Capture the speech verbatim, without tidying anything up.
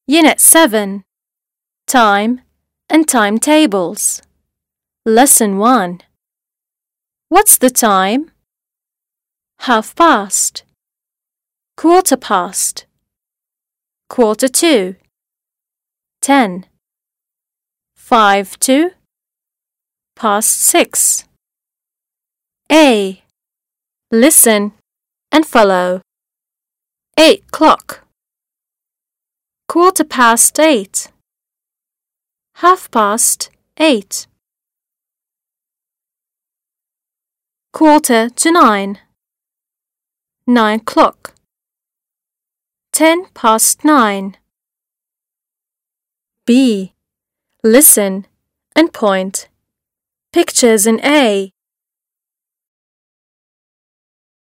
Unit seven. Time and timetables. Lesson one. What's the time? Half past. Quarter past. Quarter to. Ten. Five to. Past six. A. Listen and follow. Eight o'clock. Quarter past eight. Half past eight. Quarter to nine. Nine o'clock. Ten past nine. B. Listen and point. Pictures in A.